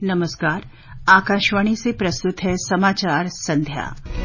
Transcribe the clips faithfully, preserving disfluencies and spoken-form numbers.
नमस्कार। आकाशवाणी से प्रस्तुत है समाचार संध्या।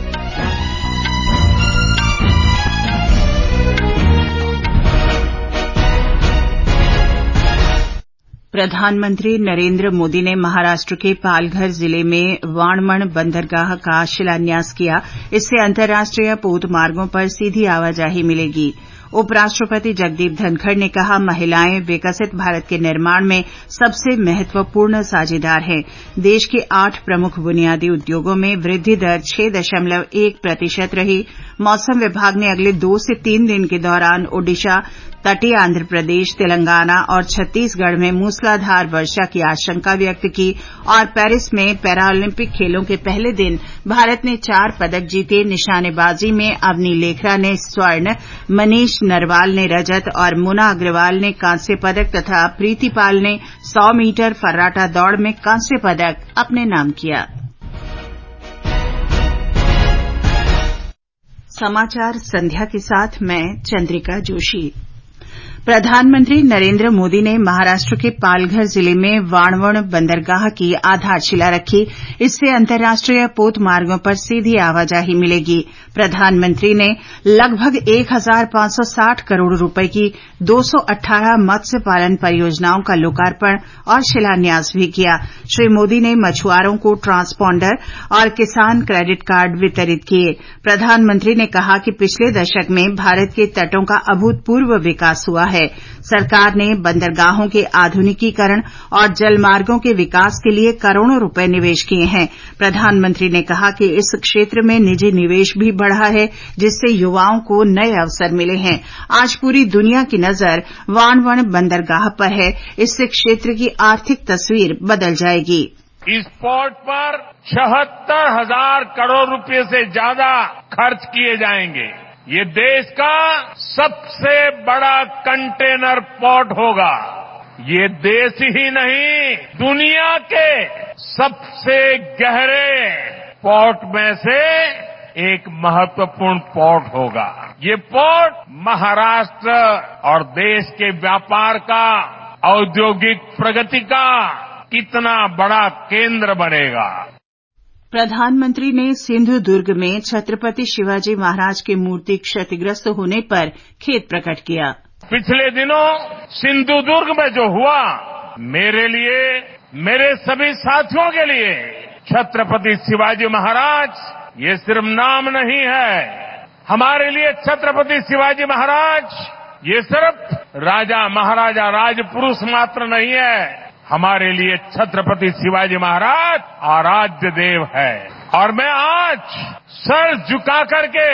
प्रधानमंत्री नरेंद्र मोदी ने महाराष्ट्र के पालघर जिले में वाणवण बंदरगाह का शिलान्यास किया। इससे अंतर्राष्ट्रीय पोत मार्गों पर सीधी आवाजाही मिलेगी। उपराष्ट्रपति जगदीप धनखड़ ने कहा, महिलाएं विकसित भारत के निर्माण में सबसे महत्वपूर्ण साझीदार हैं। देश के आठ प्रमुख बुनियादी उद्योगों में वृद्धि दर छह दशमलव एक प्रतिशत रही। मौसम विभाग ने अगले दो से तीन दिन के दौरान ओडिशा, तटीय आंध्र प्रदेश, तेलंगाना और छत्तीसगढ़ में मूसलाधार वर्षा की आशंका व्यक्त की। और पेरिस में पैरालंपिक खेलों के पहले दिन भारत ने चार पदक जीते। निशानेबाजी में अवनी लेखरा ने स्वर्ण, मनीष नरवाल ने रजत और मुना अग्रवाल ने कांस्य पदक तथा प्रीति पाल ने सौ मीटर फर्राटा दौड़ में कांस्य पदक अपने नाम किया। समाचार संध्या के साथ मैं चंद्रिका जोशी। प्रधानमंत्री नरेंद्र मोदी ने महाराष्ट्र के पालघर जिले में वाणवण बंदरगाह की आधारशिला रखी। इससे अंतर्राष्ट्रीय पोत मार्गों पर सीधी आवाजाही मिलेगी। प्रधानमंत्री ने लगभग एक हजार पांच सौ साठ करोड़ रुपए की दो सौ अठारह मत्स्य पालन परियोजनाओं का लोकार्पण और शिलान्यास भी किया। श्री मोदी ने मछुआरों को ट्रांसपॉन्डर और किसान क्रेडिट कार्ड वितरित किए। प्रधानमंत्री ने कहा कि पिछले दशक में भारत के तटों का अभूतपूर्व विकास हुआ है। सरकार ने बंदरगाहों के आधुनिकीकरण और जलमार्गों के विकास के लिए करोड़ों रुपए निवेश किए हैं। प्रधानमंत्री ने कहा कि इस क्षेत्र में निजी निवेश भी बढ़ा है, जिससे युवाओं को नए अवसर मिले हैं। आज पूरी दुनिया की नजर वाणवण बंदरगाह पर है। इससे क्षेत्र की आर्थिक तस्वीर बदल जाएगी। इस पोर्ट पर छिहत्तर हजार करोड़ रुपए से ज्यादा खर्च किए जाएंगे। ये देश का सबसे बड़ा कंटेनर पोर्ट होगा। ये देश ही नहीं, दुनिया के सबसे गहरे पोर्ट में से एक महत्वपूर्ण पोर्ट होगा। ये पोर्ट महाराष्ट्र और देश के व्यापार का, औद्योगिक प्रगति का कितना बड़ा केंद्र बनेगा। प्रधानमंत्री ने सिंधु दुर्ग में छत्रपति शिवाजी महाराज की मूर्ति क्षतिग्रस्त होने पर खेद प्रकट किया। पिछले दिनों सिंधु दुर्ग में जो हुआ, मेरे लिए, मेरे सभी साथियों के लिए छत्रपति शिवाजी महाराज ये सिर्फ नाम नहीं है। हमारे लिए छत्रपति शिवाजी महाराज ये सिर्फ राजा महाराजा राजपुरुष मात्र नहीं है। हमारे लिए छत्रपति शिवाजी महाराज आराध्य देव है। और मैं आज सर झुका करके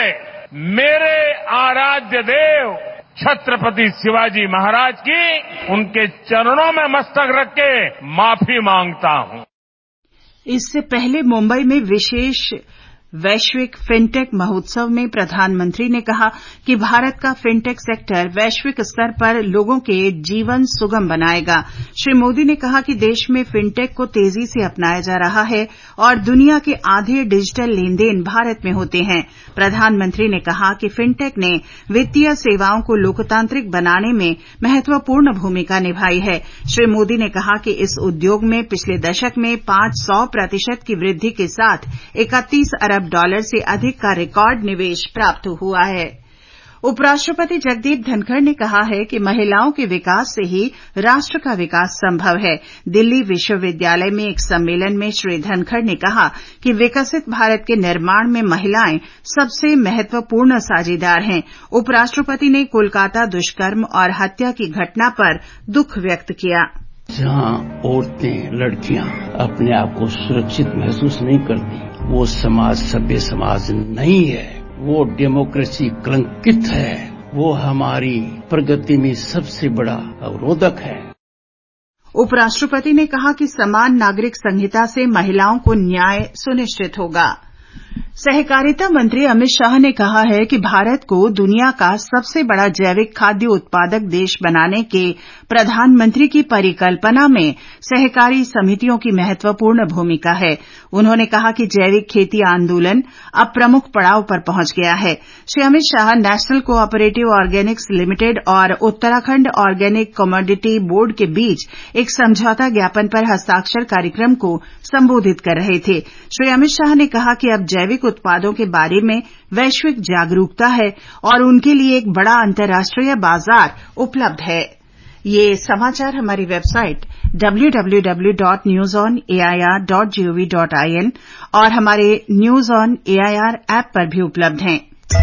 मेरे आराध्य देव छत्रपति शिवाजी महाराज की उनके चरणों में मस्तक रख के माफी मांगता हूं। इससे पहले मुंबई में विशेष वैश्विक फिनटेक महोत्सव में प्रधानमंत्री ने कहा कि भारत का फिनटेक सेक्टर वैश्विक स्तर पर लोगों के जीवन सुगम बनाएगा। श्री मोदी ने कहा कि देश में फिनटेक को तेजी से अपनाया जा रहा है और दुनिया के आधे डिजिटल लेनदेन भारत में होते हैं। प्रधानमंत्री ने कहा कि फिनटेक ने वित्तीय सेवाओं को लोकतांत्रिक बनाने में महत्वपूर्ण भूमिका निभाई है। श्री मोदी ने कहा कि इस उद्योग में पिछले दशक में पांच सौ प्रतिशत की वृद्धि के साथ इकतीस अरब डॉलर से अधिक का रिकॉर्ड निवेश प्राप्त हुआ है। उपराष्ट्रपति जगदीप धनखड़ ने कहा है कि महिलाओं के विकास से ही राष्ट्र का विकास संभव है। दिल्ली विश्वविद्यालय में एक सम्मेलन में श्री धनखड़ ने कहा कि विकसित भारत के निर्माण में महिलाएं सबसे महत्वपूर्ण साझीदार हैं। उपराष्ट्रपति ने कोलकाता दुष्कर्म और हत्या की घटना पर दुख व्यक्त किया। जहां औरतें, लड़कियां अपने आप को सुरक्षित महसूस नहीं करती, वो समाज सभ्य समाज नहीं है। वो डेमोक्रेसी कलंकित है। वो हमारी प्रगति में सबसे बड़ा अवरोधक है। उपराष्ट्रपति ने कहा कि समान नागरिक संहिता से महिलाओं को न्याय सुनिश्चित होगा। सहकारिता मंत्री अमित शाह ने कहा है कि भारत को दुनिया का सबसे बड़ा जैविक खाद्य उत्पादक देश बनाने के प्रधानमंत्री की परिकल्पना में सहकारी समितियों की महत्वपूर्ण भूमिका है। उन्होंने कहा कि जैविक खेती आंदोलन अब प्रमुख पड़ाव पर पहुंच गया है। Shri Amit Shah national cooperative organics limited और उत्तराखंड ऑर्गेनिक कमोडिटी बोर्ड के बीच एक समझौता ज्ञापन पर हस्ताक्षर कार्यक्रम को संबोधित कर रहे थे। श्री अमित शाह ने कहा कि अब जैविक उत्पादों के बारे में वैश्विक जागरूकता है और उनके लिए एक बड़ा अंतर्राष्ट्रीय बाजार उपलब्ध है। ये समाचार हमारी website W W W dot news on A I R dot G O V dot I N और हमारे news on A I R app पर भी उपलब्ध हैं।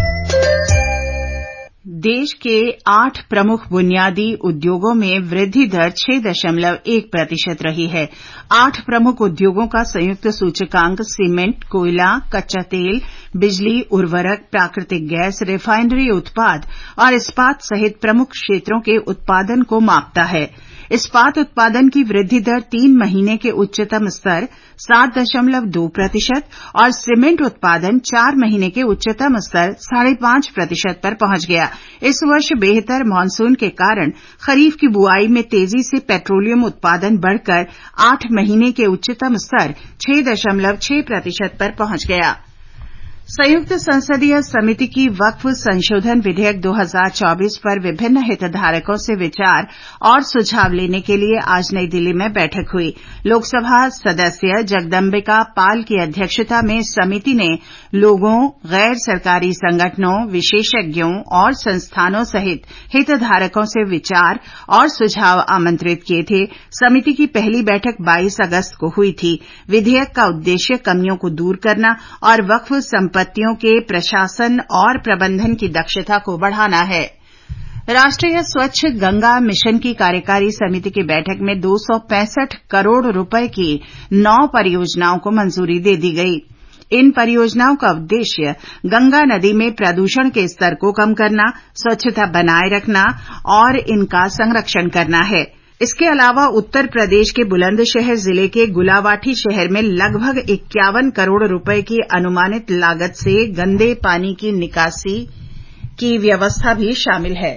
देश के आठ प्रमुख बुनियादी उद्योगों में वृद्धि दर छह दशमलव एक प्रतिशत रही है। आठ प्रमुख उद्योगों का संयुक्त सूचकांक सीमेंट, कोयला, कच्चा तेल, बिजली, उर्वरक, प्राकृतिक गैस, रिफाइनरी उत्पाद और इस्पात सहित प्रमुख क्षेत्रों के उत्पादन को मापता है। इस्पात उत्पादन की वृद्धि दर तीन महीने के उच्चतम स्तर सात दशमलव दो प्रतिशत और सीमेंट उत्पादन चार महीने के उच्चतम स्तर साढ़े पांच प्रतिशत पर पहुंच गया। इस वर्ष बेहतर मानसून के कारण खरीफ की बुआई में तेजी से पेट्रोलियम उत्पादन बढ़कर आठ महीने के उच्चतम स्तर छह दशमलव छह प्रतिशत पर पहुंच गया। संयुक्त संसदीय समिति की वक्फ संशोधन विधेयक दो हज़ार चौबीस पर विभिन्न हितधारकों से विचार और सुझाव लेने के लिए आज नई दिल्ली में बैठक हुई। लोकसभा सदस्य जगदम्बिका पाल की अध्यक्षता में समिति ने लोगों, गैर सरकारी संगठनों, विशेषज्ञों और संस्थानों सहित हितधारकों से विचार और सुझाव आमंत्रित किए थे। समिति की पहली बैठक बाईस अगस्त को हुई थी। विधेयक का उद्देश्य कमियों को दूर करना और वक्फ संपत्तियों के प्रशासन और प्रबंधन की दक्षता को बढ़ाना है। राष्ट्रीय स्वच्छ गंगा मिशन की कार्यकारी समिति की बैठक में दो सौ पैंसठ करोड़ रुपए की नौ परियोजनाओं को मंजूरी दे दी गई। इन परियोजनाओं का उद्देश्य गंगा नदी में प्रदूषण के स्तर को कम करना, स्वच्छता बनाए रखना और इनका संरक्षण करना है। इसके अलावा उत्तर प्रदेश के बुलंदशहर जिले के गुलावाटी शहर में लगभग इक्यावन करोड़ रुपए की अनुमानित लागत से गंदे पानी की निकासी की व्यवस्था भी शामिल है।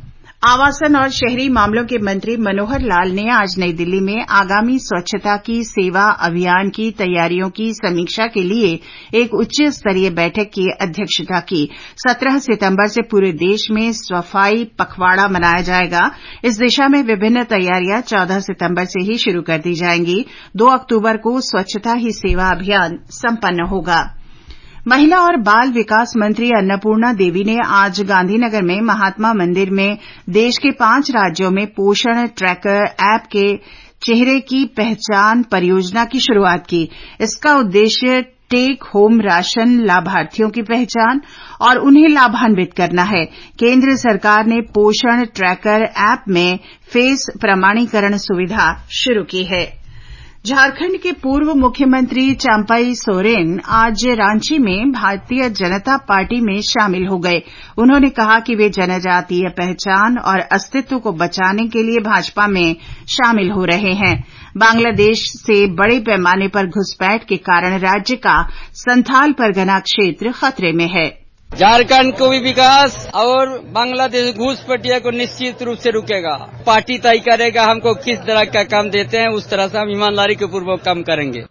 आवासन और शहरी मामलों के मंत्री मनोहर लाल ने आज नई दिल्ली में आगामी स्वच्छता की सेवा अभियान की तैयारियों की समीक्षा के लिए एक उच्च स्तरीय बैठक की अध्यक्षता की। सत्रह सितंबर से पूरे देश में सफाई पखवाड़ा मनाया जाएगा। इस दिशा में विभिन्न तैयारियां चौदह सितंबर से ही शुरू कर दी जाएंगी। दो अक्टूबर को स्वच्छता ही सेवा अभियान संपन्न होगा। महिला और बाल विकास मंत्री अन्नपूर्णा देवी ने आज गांधीनगर में महात्मा मंदिर में देश के पांच राज्यों में पोषण ट्रैकर ऐप के चेहरे की पहचान परियोजना की शुरूआत की। इसका उद्देश्य टेक होम राशन लाभार्थियों की पहचान और उन्हें लाभान्वित करना है। केंद्र सरकार ने पोषण ट्रैकर ऐप में फेस प्रमाणीकरण सुविधा शुरू की है। झारखंड के पूर्व मुख्यमंत्री चंपई सोरेन आज रांची में भारतीय जनता पार्टी में शामिल हो गए। उन्होंने कहा कि वे जनजातीय पहचान और अस्तित्व को बचाने के लिए भाजपा में शामिल हो रहे हैं। बांग्लादेश से बड़े पैमाने पर घुसपैठ के कारण राज्य का संथाल परगना क्षेत्र खतरे में है। झारखंड को भी विकास और बांग्लादेश घुसपैठिया को निश्चित रूप से रुकेगा। पार्टी तय करेगा हमको किस तरह का काम देते हैं, उस तरह से हम ईमानदारी के पूर्वक काम करेंगे।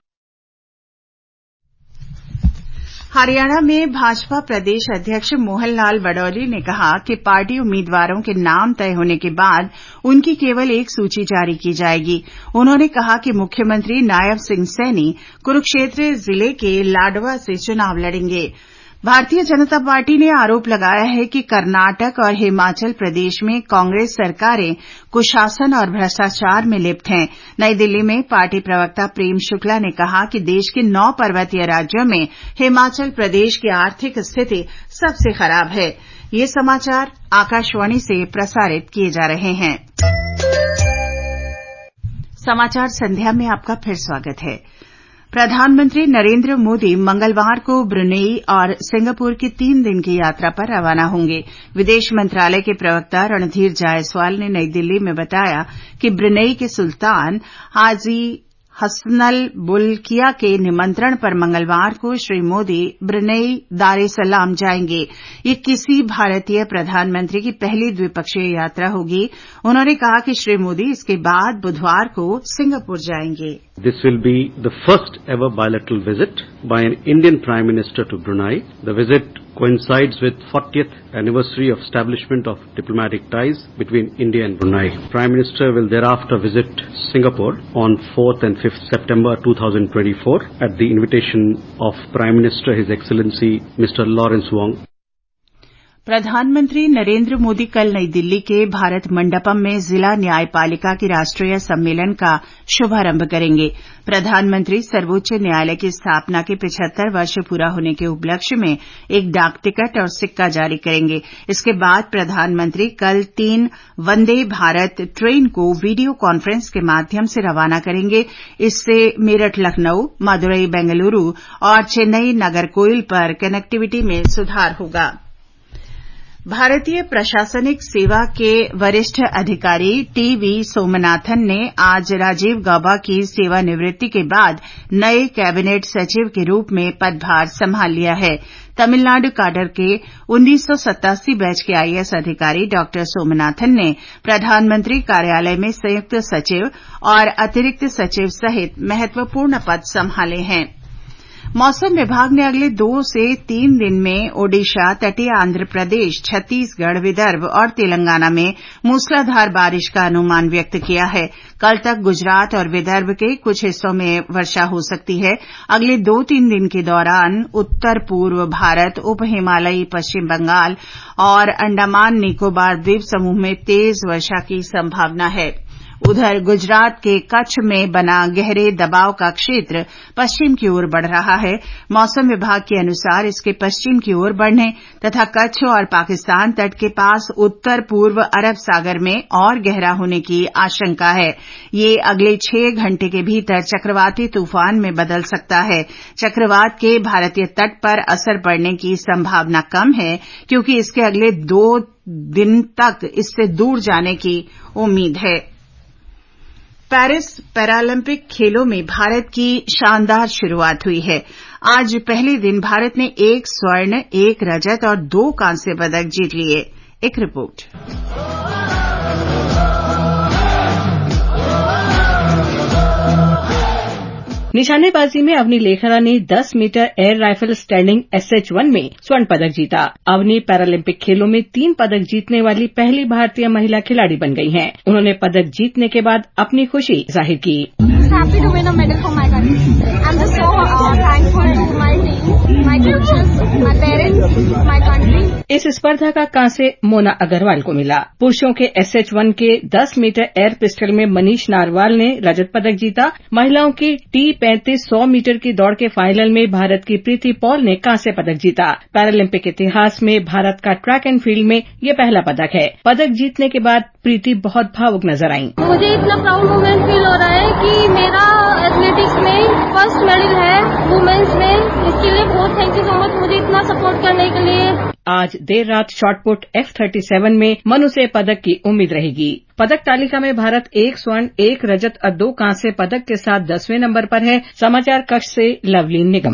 हरियाणा में भाजपा प्रदेश अध्यक्ष मोहन लाल वडौली ने कहा कि पार्टी उम्मीदवारों के नाम तय होने के बाद उनकी केवल एक सूची जारी की जाएगी। उन्होंने कहा कि मुख्यमंत्री नायब सिंह सैनी कुरुक्षेत्र जिले के लाडवा से चुनाव लड़ेंगे। भारतीय जनता पार्टी ने आरोप लगाया है कि कर्नाटक और हिमाचल प्रदेश में कांग्रेस सरकारें कुशासन और भ्रष्टाचार में लिप्त हैं। नई दिल्ली में पार्टी प्रवक्ता प्रेम शुक्ला ने कहा कि देश के नौ पर्वतीय राज्यों में हिमाचल प्रदेश की आर्थिक स्थिति सबसे खराब है। ये समाचार आकाशवाणी से प्रसारित किए जा रहे हैं। समाचार संध्या में आपका फिर स्वागत है। प्रधानमंत्री नरेंद्र मोदी मंगलवार को ब्रुनेई और सिंगापुर की तीन दिन की यात्रा पर रवाना होंगे। विदेश मंत्रालय के प्रवक्ता रणधीर जायसवाल ने नई दिल्ली में बताया कि ब्रुनेई के सुल्तान हाजी हसनल बुल्किया के निमंत्रण पर मंगलवार को श्री मोदी ब्रुनेई दार-ए-सलाम जाएंगे। ये किसी भारतीय प्रधानमंत्री की पहली द्विपक्षीय यात्रा होगी। उन्होंने कहा कि श्री मोदी इसके बाद बुधवार को सिंगापुर जाएंगे। This will be the first ever bilateral visit by an Indian Prime Minister to Brunei. The visit coincides with fortieth anniversary of establishment of diplomatic ties between India and Brunei. Prime Minister will thereafter visit Singapore on fourth and fifth September twenty twenty-four at the invitation of Prime Minister His Excellency Mister Lawrence Wong. प्रधानमंत्री नरेंद्र मोदी कल नई दिल्ली के भारत मंडपम में जिला न्यायपालिका के राष्ट्रीय सम्मेलन का शुभारंभ करेंगे। प्रधानमंत्री सर्वोच्च न्यायालय की स्थापना के पचहत्तर वर्ष पूरा होने के उपलक्ष्य में एक डाक टिकट और सिक्का जारी करेंगे। इसके बाद प्रधानमंत्री कल तीन वंदे भारत ट्रेन को वीडियो कॉन्फ्रेंस के माध्यम से रवाना करेंगे। इससे मेरठ लखनऊ, मदुरई बेंगलुरू और चेन्नई नागरकोइल पर कनेक्टिविटी में सुधार होगा। भारतीय प्रशासनिक सेवा के वरिष्ठ अधिकारी टीवी सोमनाथन ने आज राजीव गौबा की सेवानिवृत्ति के बाद नए कैबिनेट सचिव के रूप में पदभार संभाल लिया है। तमिलनाडु काडर के उन्नीस सौ सत्तासी बैच के आईएएस अधिकारी डॉक्टर सोमनाथन ने प्रधानमंत्री कार्यालय में संयुक्त सचिव और अतिरिक्त सचिव सहित महत्वपूर्ण पद संभाले हैं। मौसम विभाग ने अगले दो से तीन दिन में ओडिशा, तटीय आंध्र प्रदेश, छत्तीसगढ़, विदर्भ और तेलंगाना में मूसलाधार बारिश का अनुमान व्यक्त किया है। कल तक गुजरात और विदर्भ के कुछ हिस्सों में वर्षा हो सकती है। अगले दो तीन दिन के दौरान उत्तर पूर्व भारत, उप हिमालयी पश्चिम बंगाल और अंडमान निकोबार द्वीप समूह में तेज वर्षा की संभावना है। उधर गुजरात के कच्छ में बना गहरे दबाव का क्षेत्र पश्चिम की ओर बढ़ रहा है। मौसम विभाग के अनुसार इसके पश्चिम की ओर बढ़ने तथा कच्छ और पाकिस्तान तट के पास उत्तर पूर्व अरब सागर में और गहरा होने की आशंका है। ये अगले छह घंटे के भीतर चक्रवाती तूफान में बदल सकता है। चक्रवात के भारतीय तट पर असर पड़ने की संभावना कम है, क्योंकि इसके अगले दो दिन तक इससे दूर जाने की उम्मीद है। पेरिस पैरालंपिक खेलों में भारत की शानदार शुरुआत हुई है। आज पहले दिन भारत ने एक स्वर्ण, एक रजत और दो कांस्य पदक जीत लिए। एक रिपोर्ट। निशानेबाजी में अवनी लेखरा ने दस metre air rifle standing SH one में स्वर्ण पदक जीता। अवनी पैरालंपिक खेलों में तीन पदक जीतने वाली पहली भारतीय महिला खिलाड़ी बन गई हैं। उन्होंने पदक जीतने के बाद अपनी खुशी जाहिर की। Happy to win a medal for my country. I'm just so uh, thankful to my team, my coaches, my parents, my country. इस स्पर्धा का कांस्य मोना अग्रवाल को मिला। पुरुषों के एसएच वन के दस मीटर एयर पिस्टल में मनीष नारवाल ने रजत पदक जीता। महिलाओं की टी पैंतीस सौ मीटर की दौड़ के फाइनल में भारत की प्रीति पॉल ने कांस्य पदक जीता। पैरालंपिक इतिहास में भारत का ट्रैक एंड फील्ड में ये पहला पदक है। पदक जीतने के बाद प्रीति बहुत भावुक नजर आईं। मुझे इतना प्राउड मोमेंट फील हो रहा है कि मेरा एथलेटिक्स में फर्स्ट मेडल है वुमेन्स में। इसके लिए बहुत थैंक यू सो मच मुझे इतना सपोर्ट करने के लिए। आज देर रात शॉटपुट एफ थर्टी सेवन में मनु से पदक की उम्मीद रहेगी। पदक तालिका में भारत एक स्वर्ण, एक रजत और दो कांस्य पदक के साथ दसवें नंबर पर है। समाचार कक्ष से लवलीन निगम।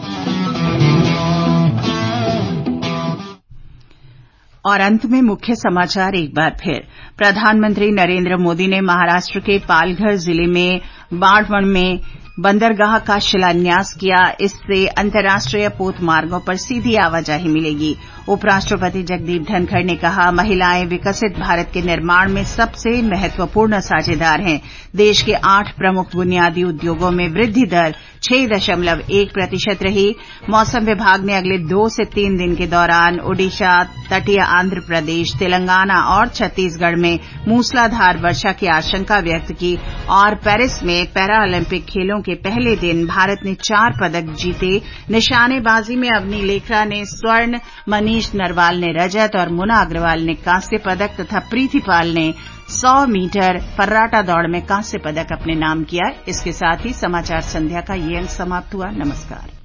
और अंत में मुख्य समाचार एक बार फिर। प्रधानमंत्री नरेंद्र मोदी ने महाराष्ट्र के पालघर जिले में बाढ़वन में बंदरगाह का शिलान्यास किया। इससे अंतर्राष्ट्रीय पोत मार्गों पर सीधी आवाजाही मिलेगी। उपराष्ट्रपति जगदीप धनखड़ ने कहा, महिलाएं विकसित भारत के निर्माण में सबसे महत्वपूर्ण साझेदार हैं। देश के आठ प्रमुख बुनियादी उद्योगों में वृद्धि दर छह दशमलव एक प्रतिशत रही। मौसम विभाग ने अगले दो से तीन दिन के दौरान ओडिशा, तटीय आंध्र प्रदेश, तेलंगाना और छत्तीसगढ़ में मूसलाधार वर्षा की आशंका व्यक्त की। और पेरिस में पैरा ओलंपिक खेलों के पहले दिन भारत ने चार पदक जीते। निशानेबाजी में अवनी लेखरा ने स्वर्ण, मनीष नरवाल ने रजत और मुना अग्रवाल ने कांस्य पदक तथा प्रीति पाल ने सौ मीटर फर्राटा दौड़ में कांस्य पदक अपने नाम किया। इसके साथ ही समाचार संध्या का ये अंक समाप्त हुआ। नमस्कार।